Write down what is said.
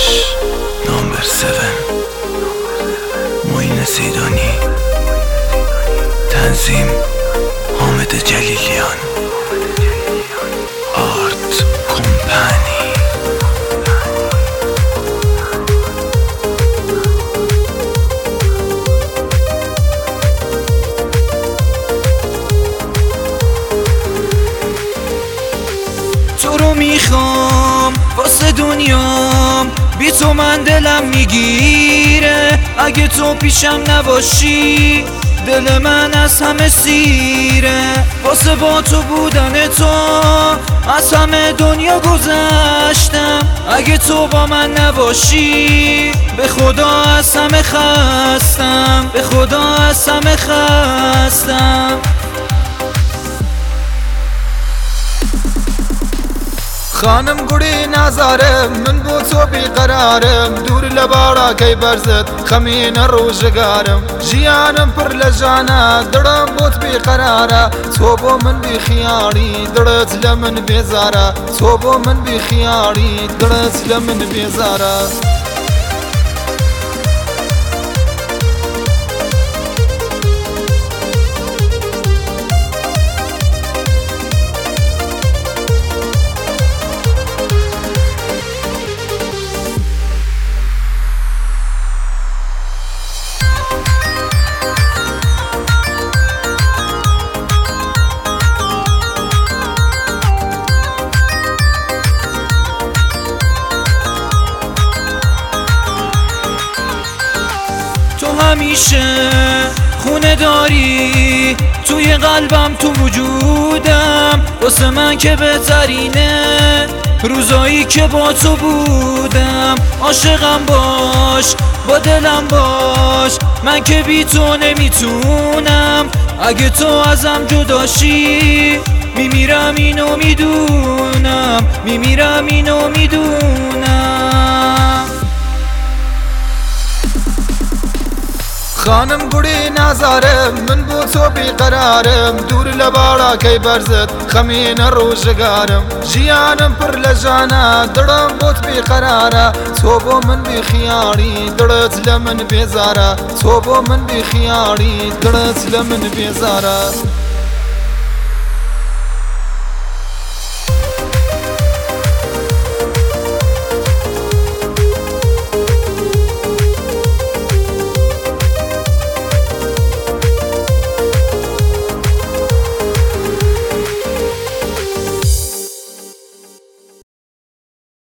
نامبر 7 معین سیدانی، تنظیم حامد جلیلیان، آرت کمپانی. تو رو میخوام واسه دنیام، بی تو من دلم میگیره. اگه تو پیشم نباشی دل من از همه سیره. واسه با تو بودن تو از همه دنیا گذشتم. اگه تو با من نباشی به خدا از همه خستم، به خدا از همه خستم. خانم گوڑی نازارم من بو تو بیقرارم، دور لبارا کی برزت خمین روزگارم. جیانم پر لجانا درم بوت بیقرارا، تو بو من بیخیاری درت لمن بیزارا، تو بو من بیخیاری درت لمن بیزارا. همیشه خونه داری توی قلبم، تو وجودم. واسه من که بهترینه روزایی که با تو بودم. عاشقم باش، با دلم باش، من که بی تو نمیتونم. اگه تو ازم جداشی میمیرم اینو میدونم، میمیرم اینو میدونم. خانم گوڑی نازارم من بو تو بیقرارم، دور لبارا کی برزت خمین روزگارم. جیانم پر لجانا درم بوت بیقرارا، تو بو من بیخیاری درت لمن بیزارا، تو بو من بیخیاری درت لمن بیزارا.